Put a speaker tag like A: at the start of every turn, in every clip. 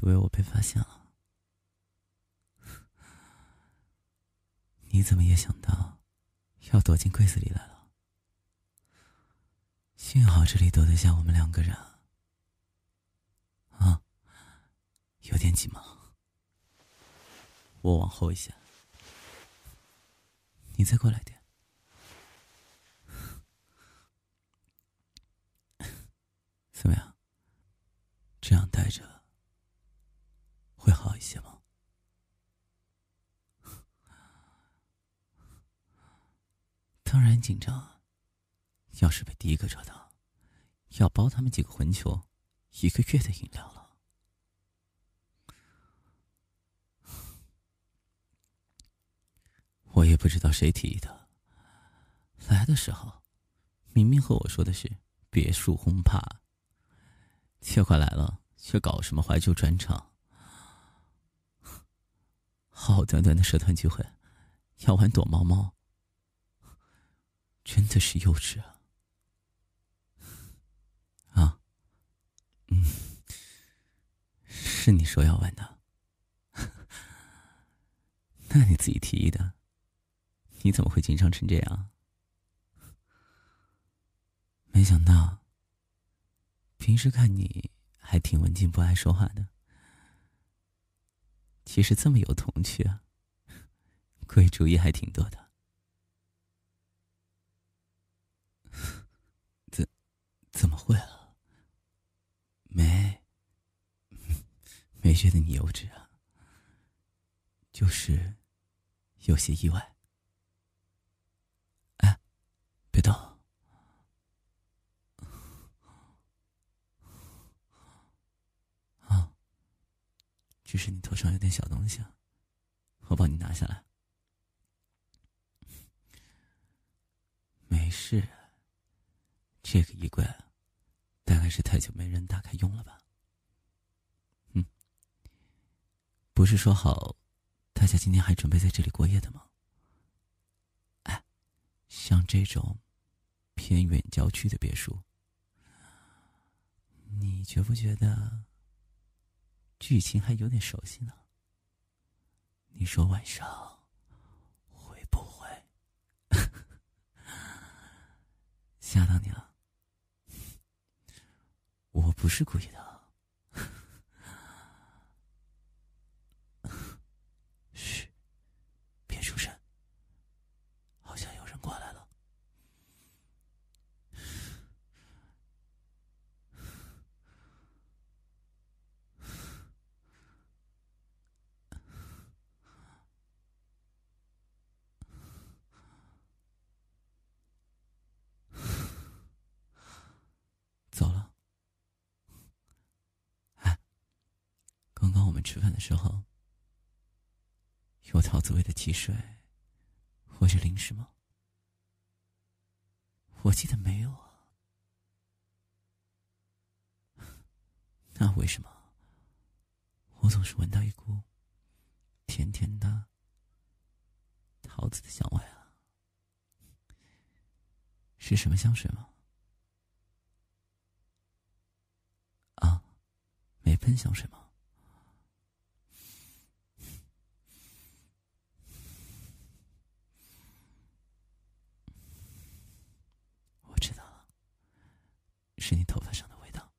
A: 为我被发现了。你怎么也想到要躲进柜子里来了？幸好这里躲得下我们2个人。啊，有点急吗？我往后一些，你再过来点。怎么样？这样待着会好一些吗？当然紧张啊，要是被第一个抓到，要包他们几个混球1个月的饮料了。我也不知道谁提议的，来的时候明明和我说的是别墅轰趴，结果来了却搞什么怀旧专场。好端端的社团聚会要玩躲猫猫，真的是幼稚啊！啊，是你说要玩的，那你自己提议的，你怎么会紧张成这样？没想到，平时看你还挺文静不爱说话的，其实这么有童趣啊，鬼主意还挺多的。怎么会啊？没觉得你幼稚啊，就是有些意外。哎，别动。啊，只是你头上有点小东西啊，我帮你拿下来。没事，这个衣柜大概是太久没人打开用了吧。不是说好大家今天还准备在这里过夜的吗？哎，像这种偏远郊区的别墅，你觉不觉得剧情还有点熟悉呢？你说晚上会不会吓到你了？我不是故意的。嘘，别出声，好像有人过来了。走了。哎，刚刚我们吃饭的时候有桃子味的汽水或者零食吗？我记得没有啊。那为什么我总是闻到一股甜甜的桃子的香味啊？是什么香水吗？啊，没喷香水吗？我知道了，是你头发上的味道。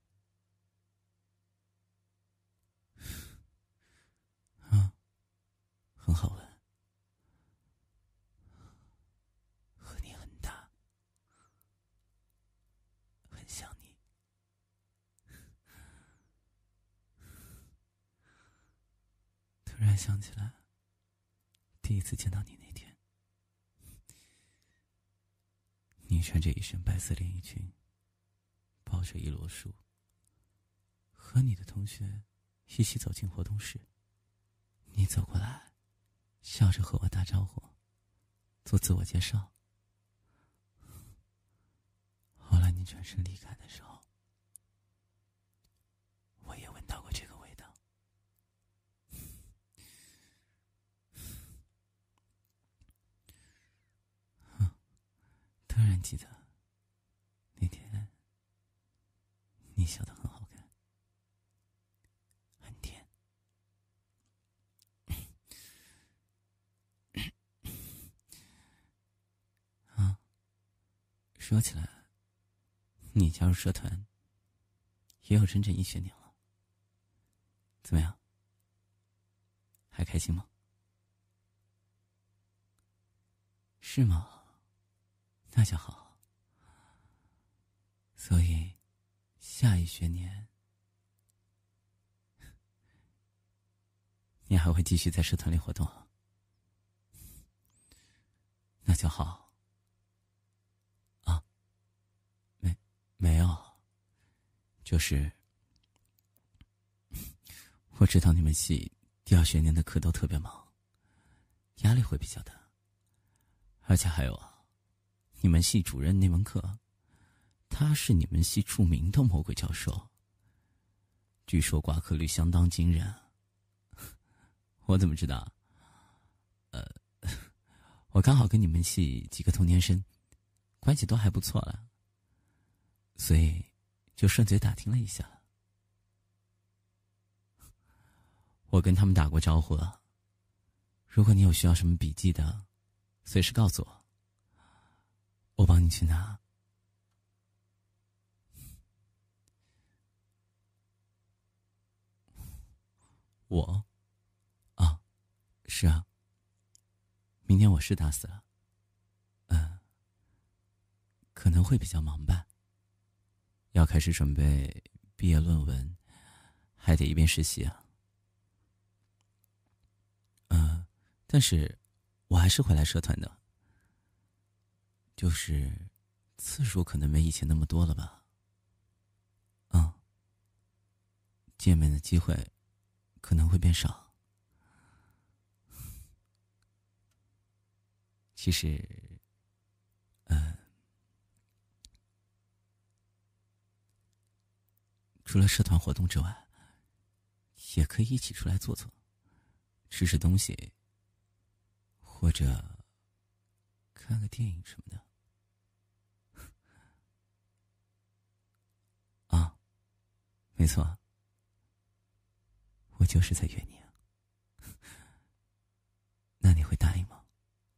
A: 啊，很好闻，和你很搭，很像你。突然想起来，第一次见到你那天，你穿着一身白色连衣裙，抱着一摞书，和你的同学一起走进活动室。你走过来，笑着和我打招呼，做自我介绍。后来你转身离开的时候，我也闻到过这个味道。突然记得那天你笑得很好看，很甜。 说起来，你加入社团也有整整1学年了，怎么样？还开心吗？是吗？那就好。所以，下1学年，你还会继续在社团里活动啊？那就好。啊，没有，就是我知道你们系第2学年的课都特别忙，压力会比较大，而且还有啊，你们系主任那门课，他是你们系著名的魔鬼教授，据说挂科率相当惊人。我怎么知道？我刚好跟你们系几个同年生关系都还不错了，所以就顺嘴打听了一下。我跟他们打过招呼了，如果你有需要什么笔记的，随时告诉我，我帮你去拿。我？啊，是啊，明年我是大4了，可能会比较忙吧，要开始准备毕业论文，还得一边实习啊。但是我还是会来社团的，就是次数可能没以前那么多了吧。见面的机会可能会变少。其实，除了社团活动之外，也可以一起出来坐坐，吃吃东西，或者看个电影什么的。啊，没错，我就是在约你啊。那你会答应吗？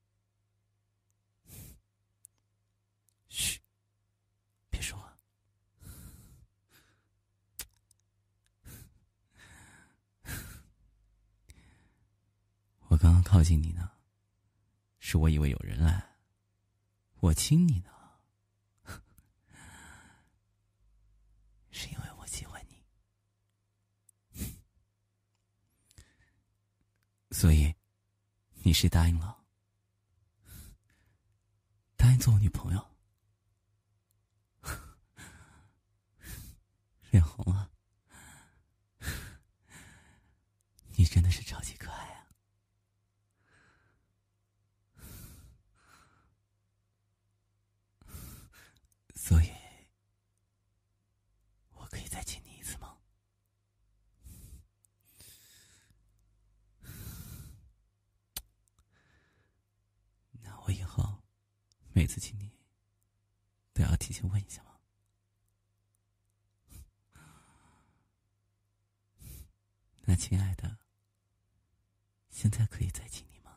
A: 嘘，别说话。我刚刚靠近你呢，是我以为有人来，我亲你呢，是因为我喜欢你。所以，你是答应了？答应做我女朋友？脸红了。你真的是超级可爱啊。所以，我可以再亲你一次吗？那我以后每次亲你都要提前问一下吗？那亲爱的，现在可以再亲你吗？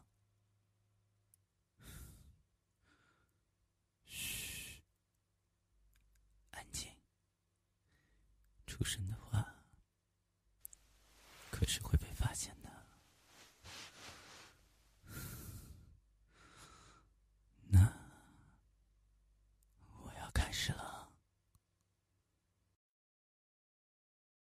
A: 嘘，安静。出声的话，可是会被发现的。